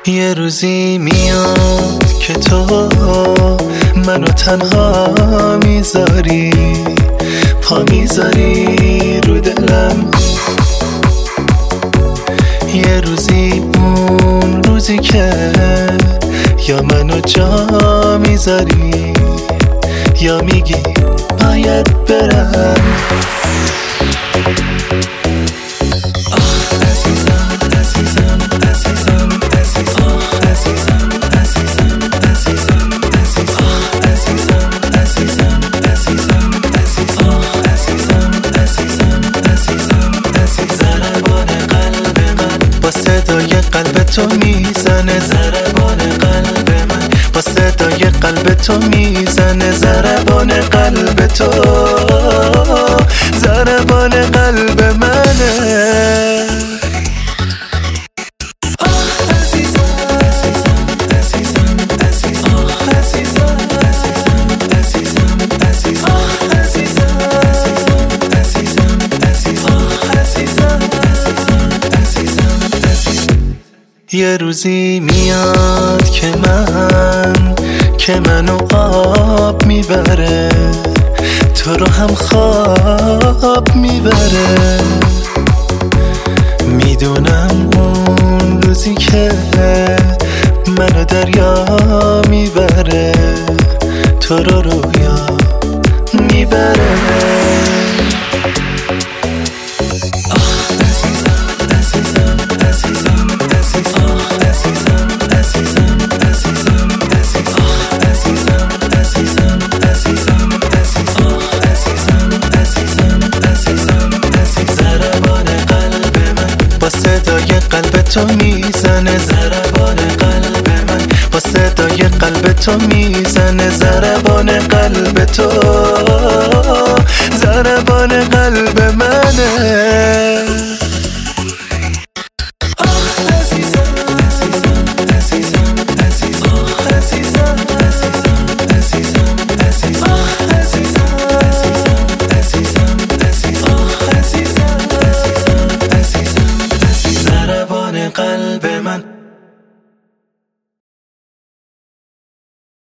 یه روزی میاد که تو منو تنها میذاری، پا میذاری رو دلم. یه روزی اون روزی که یا منو جا میذاری یا میگی باید برم. با صدای قلب تو میزنه ضربان قلب من، با صدای قلب تو میزنه ضربان قلب تو، ضربان قلب منه. یه روزی میاد که منو آب میبره، تو رو هم خواب میبره. میدونم اون روزی که منو دریا میبره، تو رو رویا میبره. با صدای قلب تو میزنه ضربان قلب من، با صدای قلب تو میزنه ضربان قلب تو، ضربان